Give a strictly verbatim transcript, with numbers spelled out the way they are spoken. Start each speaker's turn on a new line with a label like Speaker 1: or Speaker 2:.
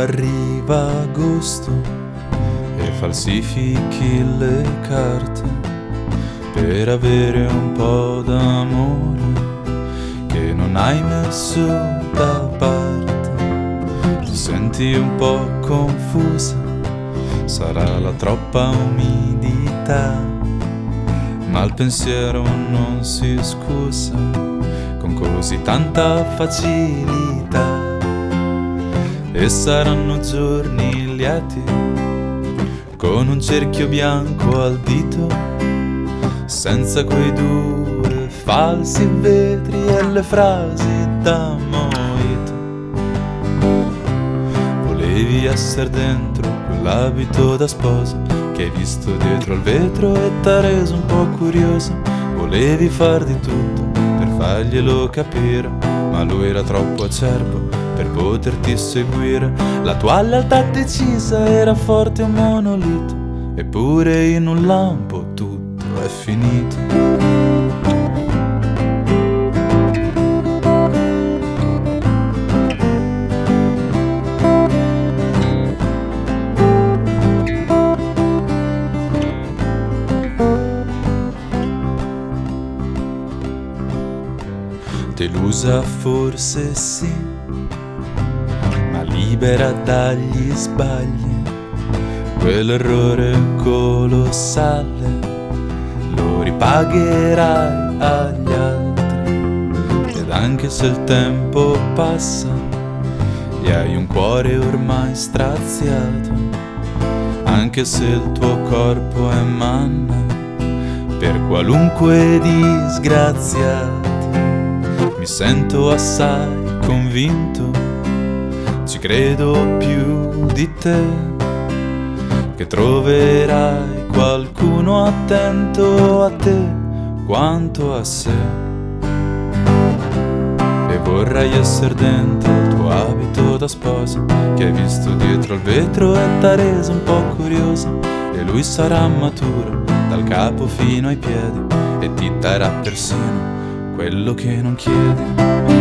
Speaker 1: arriva agosto e falsifichi le carte per avere un po' d'amore che non hai messo da parte. Ti senti un po' confusa, sarà la troppa umidità, ma il pensiero non si scusa con così tanta facilità. E saranno giorni lieti con un cerchio bianco al dito, senza quei due falsi vetri e le frasi da mojito. Volevi essere dentro quell'abito da sposa che hai visto dietro al vetro e t'ha reso un po' curiosa. Volevi far di tutto per farglielo capire, ma lui era troppo acerbo per poterti seguire. La tua lealtà decisa era forte un monolito, eppure in un lampo tutto è finito. Delusa forse sì, ma libera dagli sbagli. Quell'errore colossale lo ripagherai agli altri. Ed anche se il tempo passa e hai un cuore ormai straziato, anche se il tuo corpo è manna per qualunque disgraziato, mi sento assai convinto, ci credo più di te, che troverai qualcuno attento a te quanto a sé. E vorrai essere dentro il tuo abito da sposa che hai visto dietro al vetro e t'ha reso un po' curiosa. E lui sarà maturo dal capo fino ai piedi e ti darà persino quello che non chiedi.